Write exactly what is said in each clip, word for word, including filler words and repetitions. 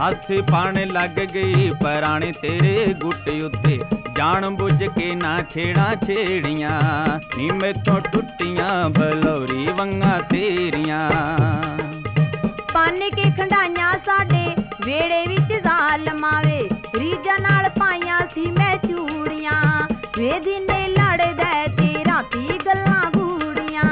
हासे पाने लग गई पराने तेरे गुट उत्ते जान बुझ के ना छेड़ा छेड़ियां नी मैथों टुटियां बलौरी वंगा तेरियां पाने के खंडाइयां साडे वेड़े विच ज़ालमां वे रीजा नाल पाइयां सी मैं चूड़ियां वे दिने लड़दा ते राती गल्लां गूड़ियां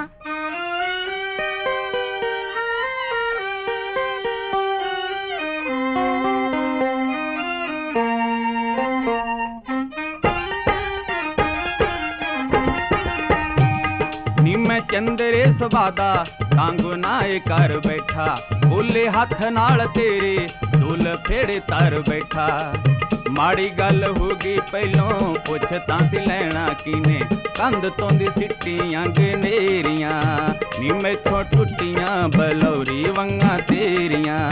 नी मैं चंदरे सुबादा कांगू नाए कर बैठा बोले हथ नाल तेरे दुल फेड़े तर बैठा माड़ी गल होगी पहलों पुछ तां सी लैना कीने कंध तों दी सिट्टियां गनेरियां नी मैथों टुटियां बलौरी वंगा तेरियां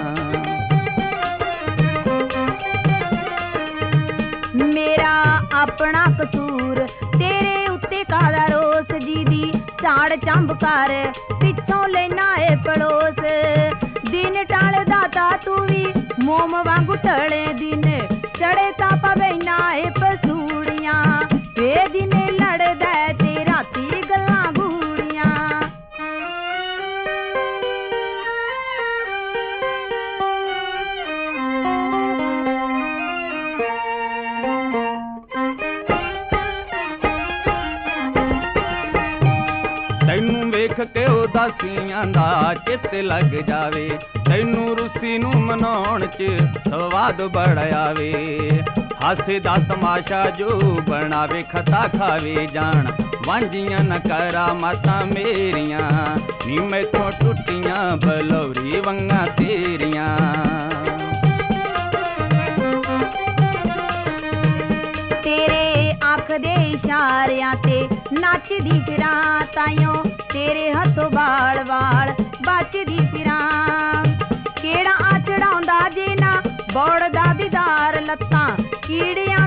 मेरा अपना कसूर तेरे उत्ते कादा रोस जी दी झाड़ चंब कर पिछों लेना है पड़ोस दिन टाल दाता तू भी मोम वांगू टले दिन चढ़े ता पवैना है पसूड़ियां वे दिन लड़दा ते राती गल्लां गूड़ियां तैनू वेख के उदासियां दा चित लग जावे तैनू रुसी नू मनाउण च स्वाद बड़ा आवे हासे दा तमाशा जो बनावे खता खावे जान वांझियां न करा माता मेरियां नी मैथों टुटियां बलौरी वंगा तेरियां तेरे आँख दे इशारियां ते नचदी फिरां ताइयों तेरे हथों बाल वाल बचदी फिरां केड़ा आ चढ़ाउंदा जे ना बौड़दा दीदार लत्तां कीड़ियां